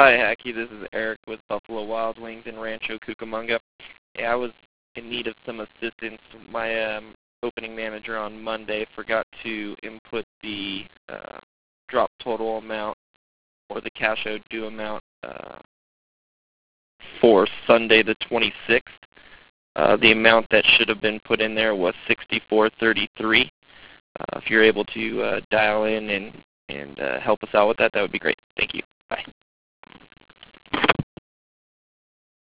Hi, Hacky. This is Eric with Buffalo Wild Wings in Rancho Cucamonga. Yeah, I was in need of some assistance. My opening manager on Monday forgot to input the drop total amount or the cash owed due amount for Sunday the 26th. The amount that should have been put in there was $64.33. If you're able to dial in and help us out with that, that would be great. Thank you. Bye.